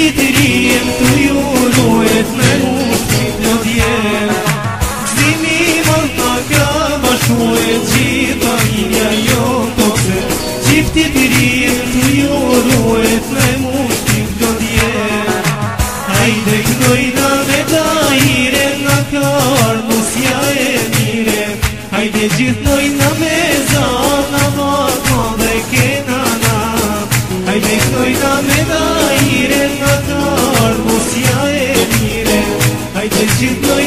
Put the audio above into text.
të rijem të jurujet me mushti të djem. Gzimi madh ta ka bashkuet gjitha hinja jo tose, qifti të rijem të jurujet me mushti të djem. Hajde këdojna me tajire nga karmusja e mire, hajde gjithnojna me zana vatma dhe kenana, hajde këdojna me tajire nga karmusja e mire, hajde gjithnojna